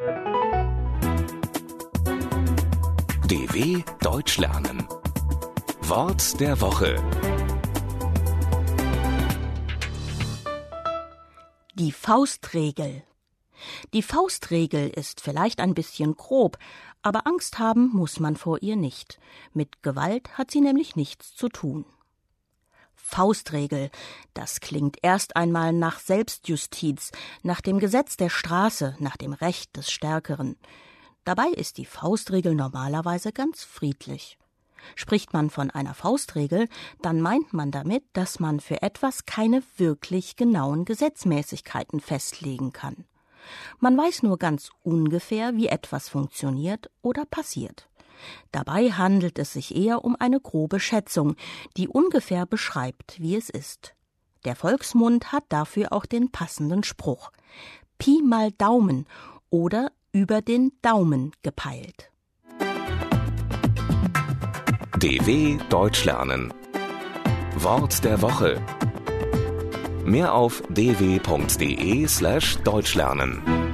DW Deutsch lernen. Wort der Woche. Die Faustregel. Die Faustregel ist vielleicht ein bisschen grob, aber Angst haben muss man vor ihr nicht. Mit Gewalt hat sie nämlich nichts zu tun. Faustregel, das klingt erst einmal nach Selbstjustiz, nach dem Gesetz der Straße, nach dem Recht des Stärkeren. Dabei ist die Faustregel normalerweise ganz friedlich. Spricht man von einer Faustregel, dann meint man damit, dass man für etwas keine wirklich genauen Gesetzmäßigkeiten festlegen kann. Man weiß nur ganz ungefähr, wie etwas funktioniert oder passiert. Dabei handelt es sich eher um eine grobe Schätzung, die ungefähr beschreibt, wie es ist. Der Volksmund hat dafür auch den passenden Spruch: Pi mal Daumen oder über den Daumen gepeilt. DW Deutsch lernen. Wort der Woche. Mehr auf dw.de/deutschlernen.